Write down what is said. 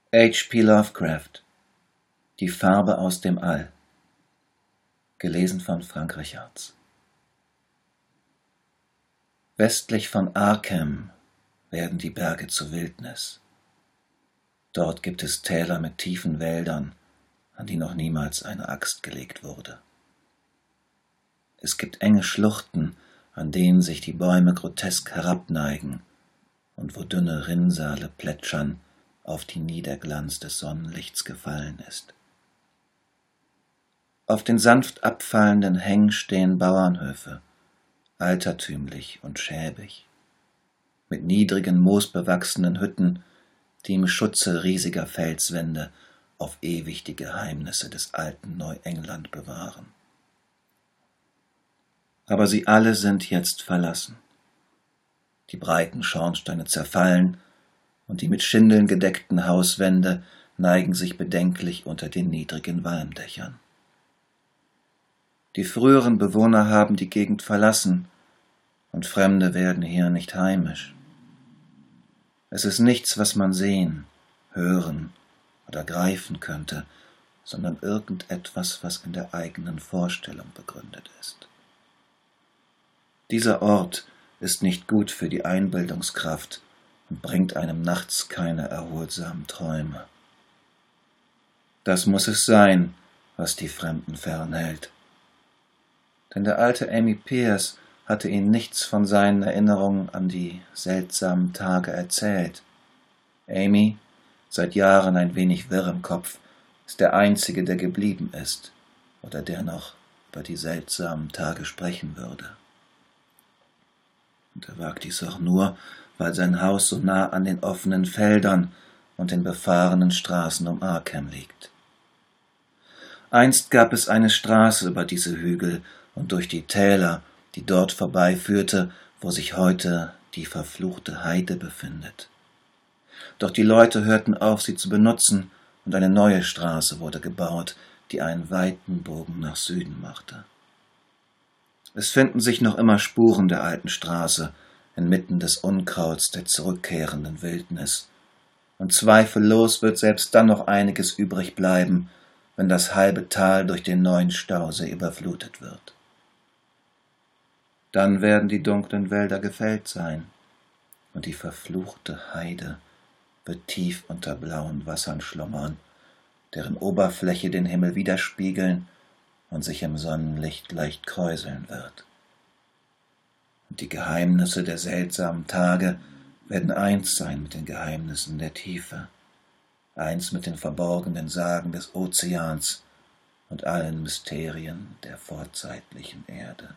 H.P. Lovecraft. Die Farbe aus dem All. Gelesen von Frank Richards. Westlich von Arkham werden die Berge zur Wildnis. Dort gibt es Täler mit tiefen Wäldern, an die noch niemals eine Axt gelegt wurde. Es gibt enge Schluchten, an denen sich die Bäume grotesk herabneigen und wo dünne Rinnsale plätschern, auf die nie der Glanz des Sonnenlichts gefallen ist. Auf den sanft abfallenden Hängen stehen Bauernhöfe, altertümlich und schäbig, mit niedrigen, moosbewachsenen Hütten, die im Schutze riesiger Felswände auf ewig die Geheimnisse des alten Neuengland bewahren. Aber sie alle sind jetzt verlassen. Die breiten Schornsteine zerfallen und die mit Schindeln gedeckten Hauswände neigen sich bedenklich unter den niedrigen Walmdächern. Die früheren Bewohner haben die Gegend verlassen und Fremde werden hier nicht heimisch. Es ist nichts, was man sehen, hören oder greifen könnte, sondern irgendetwas, was in der eigenen Vorstellung begründet ist. Dieser Ort ist nicht gut für die Einbildungskraft und bringt einem nachts keine erholsamen Träume. Das muss es sein, was die Fremden fernhält. Denn der alte Amy Pierce hatte ihnen nichts von seinen Erinnerungen an die seltsamen Tage erzählt. Amy, seit Jahren ein wenig wirr im Kopf, ist der Einzige, der geblieben ist oder der noch über die seltsamen Tage sprechen würde. Und er wagt dies auch nur, weil sein Haus so nah an den offenen Feldern und den befahrenen Straßen um Arkham liegt. Einst gab es eine Straße über diese Hügel und durch die Täler, die dort vorbeiführte, wo sich heute die verfluchte Heide befindet. Doch die Leute hörten auf, sie zu benutzen, und eine neue Straße wurde gebaut, die einen weiten Bogen nach Süden machte. Es finden sich noch immer Spuren der alten Straße inmitten des Unkrauts der zurückkehrenden Wildnis, und zweifellos wird selbst dann noch einiges übrig bleiben, wenn das halbe Tal durch den neuen Stausee überflutet wird. Dann werden die dunklen Wälder gefällt sein, und die verfluchte Heide wird tief unter blauen Wassern schlummern, deren Oberfläche den Himmel widerspiegeln und sich im Sonnenlicht leicht kräuseln wird. Und die Geheimnisse der seltsamen Tage werden eins sein mit den Geheimnissen der Tiefe, eins mit den verborgenen Sagen des Ozeans und allen Mysterien der vorzeitlichen Erde.